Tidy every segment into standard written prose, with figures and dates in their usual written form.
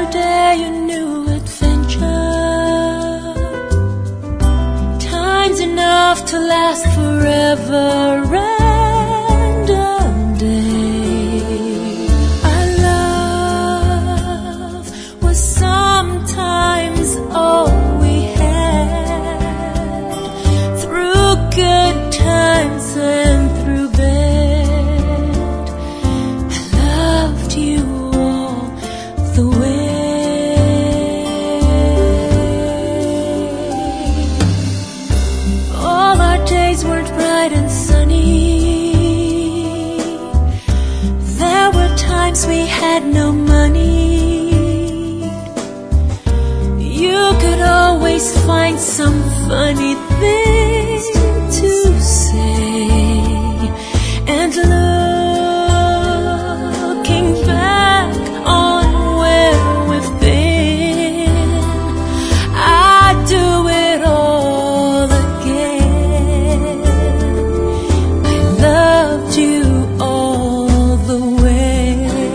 every day a new adventure. Time's enough to last forever and a day. Our love was sometimes all we had, through good times and through bad. I loved you all the way. All our days weren't bright and sunny. There were times we had no money. You could always find some funny thing to say. And looking back on where we've been, I'd do it all again. I loved you all the way.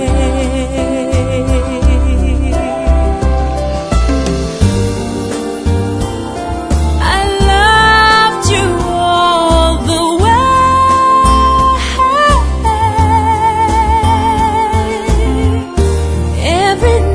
I loved you all the way. Every